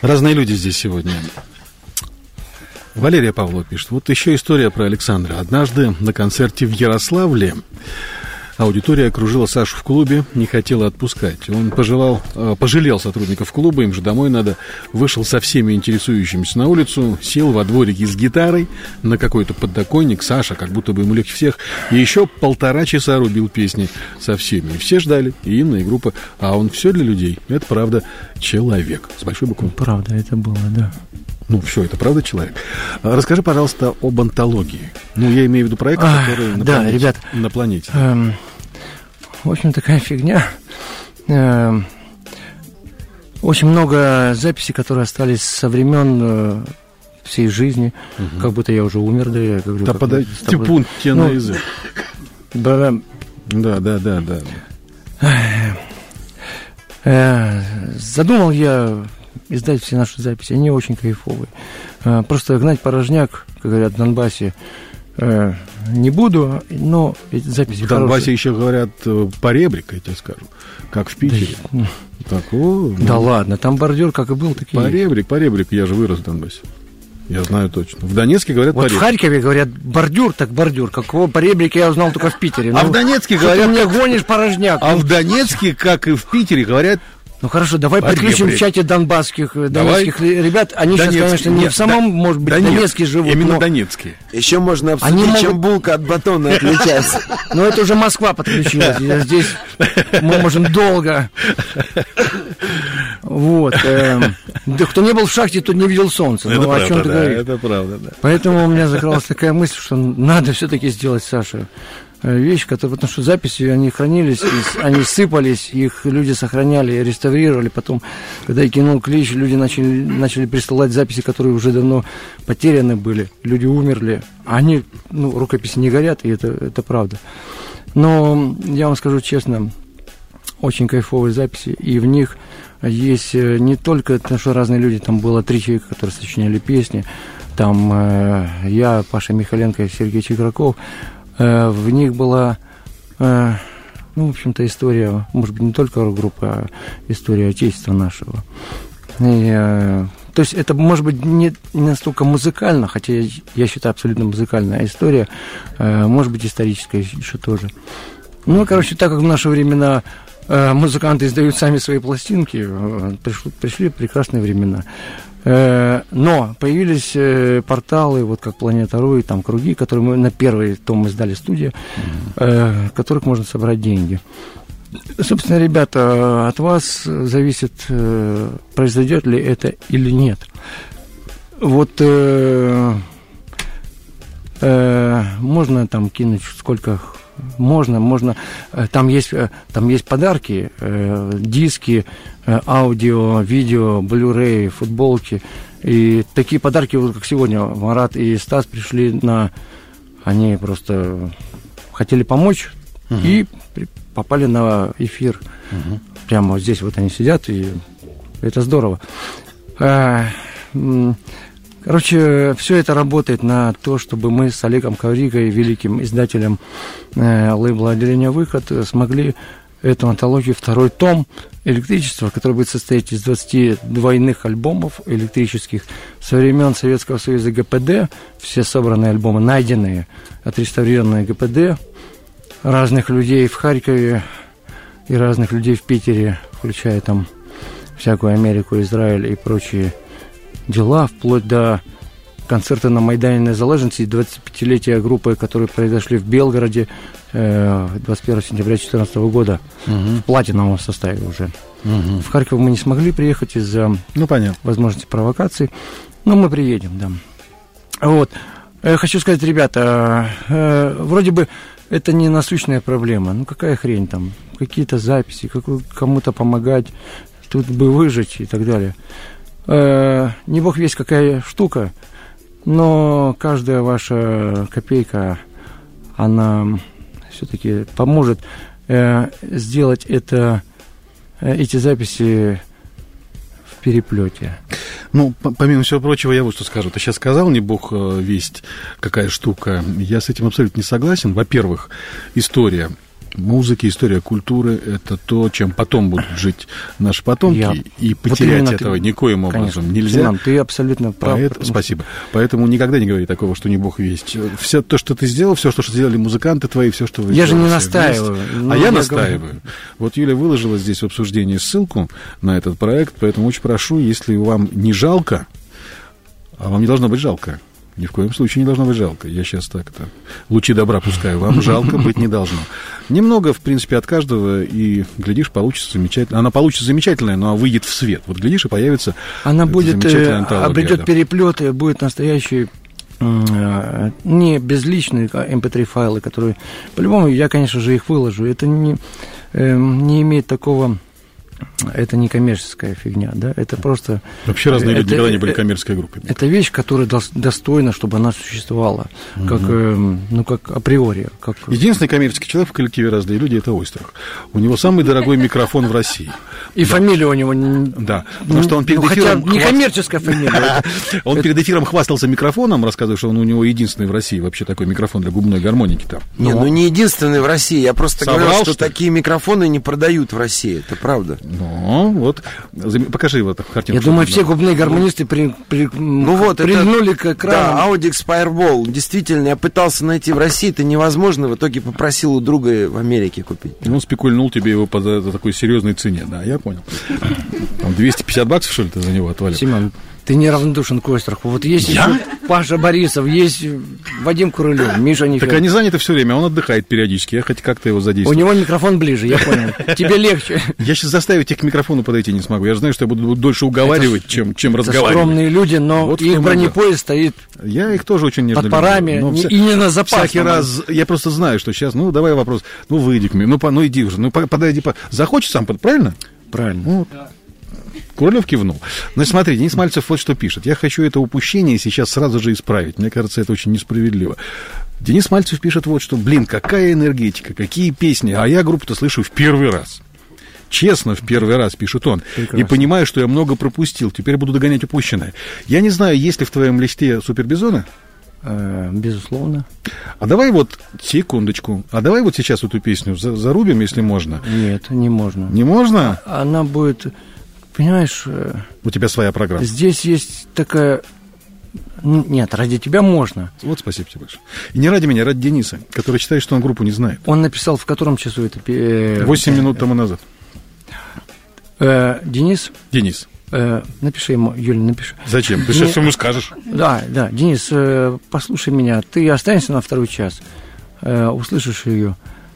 Разные люди здесь сегодня. Валерия Павлова пишет. Вот еще история про Александра. Однажды на концерте в Ярославле аудитория окружила Сашу в клубе, не хотела отпускать. Он пожалел сотрудников клуба, им же домой надо. Вышел со всеми интересующимися на улицу, сел во дворике с гитарой на какой-то подоконник. Саша, как будто бы ему легче всех. И еще 1,5 часа рубил песни со всеми. И все ждали, и Инна, и группа. А он все для людей. Это правда человек. С большой буквы. Правда, это было, да. Ну, все, это правда человек. Расскажи, пожалуйста, об антологии. Ну, я имею в виду проект, который на планете. В общем, такая фигня. Очень много записей, которые остались со времен всей жизни. Как будто я уже умер, да, я говорю. Да, подай типун тебе на язык. Да. Задумал я издать все наши записи, они очень кайфовые. Просто гнать порожняк, как говорят в Донбассе, не буду, но эти записи в Донбассе еще говорят поребрик, я тебе скажу, как в Питере. Да ладно, там бордюр как и был, такие. Поребрик, я же вырос в Донбассе. Я знаю точно. В Донецке говорят вот поребрик. В Харькове говорят бордюр, так бордюр. Какого поребрика я узнал только в Питере. А в Донецке говорят... Ты мне гонишь порожняк. А в Донецке, как и в Питере, говорят... Ну хорошо, давай подключим в чате донецких ребят. Они сейчас, конечно, не в самом, может быть, Донецке живут. Именно донецкие. Еще можно обсудить, чем булка от батона отличается. Но это уже Москва подключилась. Здесь мы можем долго. Вот. Кто не был в шахте, тот не видел солнца. Ну, о чем ты говоришь? Это правда, да. Поэтому у меня закралась такая мысль, что надо все-таки сделать, Саша, вещь, потому что записи, они хранились, они сыпались, их люди сохраняли, реставрировали. Потом, когда я кинул клич, люди начали присылать записи, которые уже давно потеряны были. Люди умерли. Они, рукописи не горят, и это правда. Но я вам скажу честно, очень кайфовые записи, и в них есть не только, потому что разные люди, там было 3 человека, которые сочиняли песни, там я, Паша Михаленко и Сергей Чиграков. В них была, в общем-то, история, может быть, не только группы, а история Отечества нашего. То есть это, может быть, не настолько музыкально, хотя я считаю абсолютно музыкальная история, может быть, историческая еще тоже. Так как в наши времена музыканты издают сами свои пластинки, пришли прекрасные времена. Но появились порталы, вот как Планета.ру, там круги, которые мы на первый том издали студия, в которых можно собрать деньги. Собственно, ребята, от вас зависит, произойдет ли это или нет. Вот можно там кинуть сколько можно. Там есть подарки, диски, аудио, видео, Blu-ray, футболки. И такие подарки, вот как сегодня Марат и Стас пришли они просто хотели помочь и попали на эфир. Прямо вот здесь вот они сидят, и это здорово. Короче, все это работает на то, чтобы мы с Олегом Ковригой, великим издателем лейбла «Отделение Выход», смогли эту антологию, 2-й том «Электричество», который будет состоять из 20 двойных альбомов электрических со времен Советского Союза ГПД, все собранные альбомы, найденные, отреставрированные ГПД, разных людей в Харькове и разных людей в Питере, включая там всякую Америку, Израиль и прочие дела, вплоть до концерта на Майдане Незалежности, 25-летия группы, которые произошли в Белгороде 21 сентября 2014 года, в платиновом составе уже. В Харьков мы не смогли приехать из-за возможности провокаций, но мы приедем, да. Вот. Хочу сказать, ребята, вроде бы это не насущная проблема, какая хрень там, какие-то записи, кому-то помогать, тут бы выжить и так далее. Не бог весть какая штука, но каждая ваша копейка, она все-таки поможет сделать эти записи в переплете. Помимо всего прочего, я вот что скажу. Ты сейчас сказал, не бог весть какая штука. Я с этим абсолютно не согласен. Во-первых, история Музыка, история культуры – это то, чем потом будут жить наши потомки, и потерять вот этого никоим образом нельзя. Семен, ты абсолютно прав. Спасибо. Поэтому никогда не говори такого, что не Бог весть. Все то, что ты сделал, все, что сделали музыканты твои, все, что вы Я же не настаиваю. А я настаиваю. Вот Юля выложила здесь в обсуждении ссылку на этот проект, поэтому очень прошу, если вам не жалко, а вам не должно быть жалко. Ни в коем случае не должно быть жалко. Я сейчас так-то лучи добра пускаю. Вам жалко быть не должно. Немного, в принципе, от каждого, и, глядишь, получится замечательно. Она получится замечательная, но выйдет в свет. Вот, глядишь, и появится она будет, обретет переплеты, будет настоящий, не безличные MP3 файлы, которые, по-любому, я, конечно же, их выложу. Это не имеет такого... Это не коммерческая фигня, да, это просто... Вообще разные люди никогда не были коммерческой группой. Это вещь, которая достойна, чтобы она существовала, как априори. Как... Единственный коммерческий человек в коллективе «Разные люди» — это Ойстрах. У него самый дорогой микрофон в России. И фамилия у него... Да, потому что он перед эфиром... не коммерческая фамилия. Он перед эфиром хвастался микрофоном, рассказывая, что он у него единственный в России вообще такой микрофон для губной гармоники там. Не единственный в России. Я просто говорю, что такие микрофоны не продают в России. Это правда. Ну, вот, покажи вот картинку. Я думаю, все губные гармонисты прильнули к экрану. Да, Audix Fireball. Действительно, я пытался найти в России, это невозможно. В итоге попросил у друга в Америке купить. Он спекульнул тебе его по такой серьезной цене, да, я понял. Там $250, что ли, ты за него отвалил? Семен, ты неравнодушен к Ойстраху. Вот есть Паша Борисов, есть Вадим Курылев, Миша Нефедов. Так они заняты все время, он отдыхает периодически, я хоть как-то его задействую. У него микрофон ближе, я понял. Тебе легче. Я сейчас заставить их к микрофону подойти не смогу. Я же знаю, что я буду дольше уговаривать, чем разговаривать. Это скромные люди, но вот их бронепоезд стоит... Я их тоже очень нежно люблю. Под парами и не на запас. Всякий раз, я просто знаю, что сейчас, давай вопрос, выйди к мне, иди уже, подойди, захочешь сам, правильно? Правильно. Курылев кивнул. Значит, смотри, Денис Мальцев вот что пишет. Я хочу это упущение сейчас сразу же исправить. Мне кажется, это очень несправедливо. Денис Мальцев пишет вот что. Какая энергетика, какие песни. А я группу-то слышу в первый раз. Честно, в первый раз, пишет он. Прекрасно. И понимаю, что я много пропустил. Теперь буду догонять упущенное. Я не знаю, есть ли в твоем листе Супербизоны? Безусловно. А давай вот, секундочку, вот сейчас эту песню зарубим, если можно. Нет, не можно. Не можно? Она будет... Понимаешь... У тебя своя программа. Здесь есть такая... Нет, ради тебя можно. Вот спасибо тебе большое. И не ради меня, ради Дениса, который считает, что он группу не знает. Он написал в котором часу это? 8 минут тому назад. Денис? Денис. Напиши ему, Юля, напиши. Зачем? Ты сейчас ему скажешь. Да, Денис, послушай меня. Ты останешься на второй час. Услышишь ее.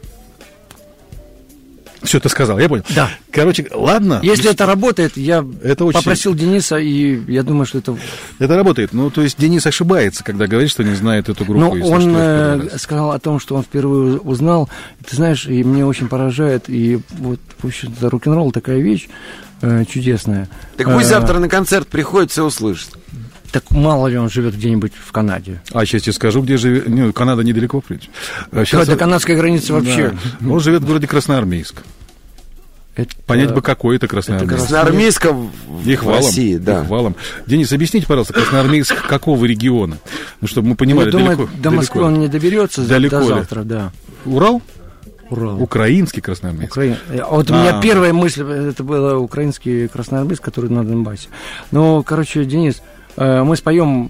Все, ты сказал, я понял. Да. Короче, ладно. Если это работает, я попросил Дениса, и я думаю, что это... Это работает. То есть Денис ошибается, когда говорит, что не знает эту группу. Но он сказал о том, что он впервые узнал. Ты знаешь, и мне очень поражает, и вот, в общем-то, рок-н-ролл такая вещь чудесная. Так пусть завтра на концерт приходит, все услышит. Так мало ли он живет где-нибудь в Канаде. А сейчас тебе скажу, где живет. Канада недалеко, в принципе. До канадской границы вообще. Да. Он живет в городе Красноармейск. Понять бы, какой это Красноармейск. Красноармейск в России, да. Их валом. Денис, объясните, пожалуйста, Красноармейск какого региона? Чтобы мы понимали, далеко. До Москвы он не доберется до завтра, да. Урал? Украинский Красноармейск. Вот у меня первая мысль, это был украинский Красноармейск, который на Донбассе. Денис... Мы споем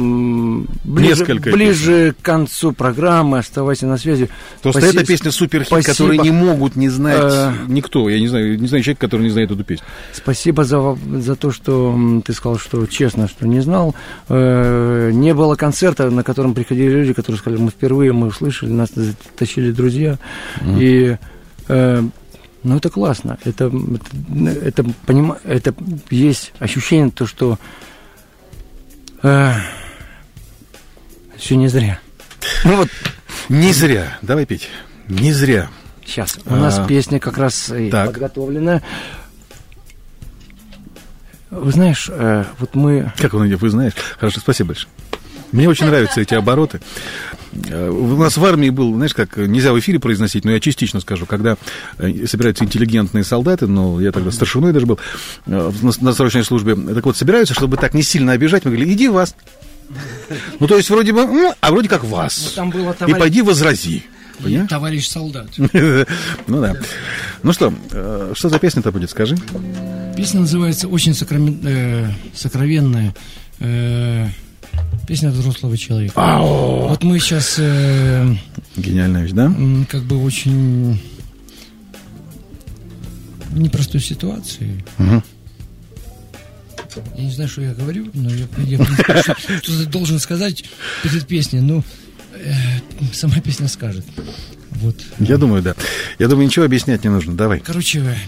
ближе к концу программы. Оставайся на связи. Просто эта песня суперхит, которую не могут не знать никто. Я не знаю человека, который не знает эту песню. Спасибо за то, что ты сказал, что честно, что не знал. Не было концерта, на котором приходили люди, которые сказали, мы впервые услышали, нас затащили друзья. И это классно. Это есть ощущение, то, что все не зря. Не зря. Давай петь. Не зря. Сейчас. У нас песня как раз подготовлена. Вы знаешь, вот мы... Как он идет, вы знаешь? Хорошо, спасибо большое. Мне очень нравятся эти обороты. У нас в армии был, знаешь, как нельзя в эфире произносить, но я частично скажу, когда собираются интеллигентные солдаты, я тогда старшиной даже был на срочной службе, так вот, собираются, чтобы так не сильно обижать, мы говорили, иди вас. То есть, вроде бы, а вроде как вас. Там было и пойди возрази. Понимаешь? И товарищ солдат. Ну да. Ну что за песня-то будет, скажи? Песня называется «Очень сокровенная». Песня взрослого человека. Вот мы сейчас... Гениальная вещь, да? Как бы очень непростой ситуации. Угу. Я не знаю, что я говорю, но я что-то должен сказать перед песней. Ну, сама песня скажет. Вот. Я думаю, да. Я думаю, ничего объяснять не нужно. Давай. Короче,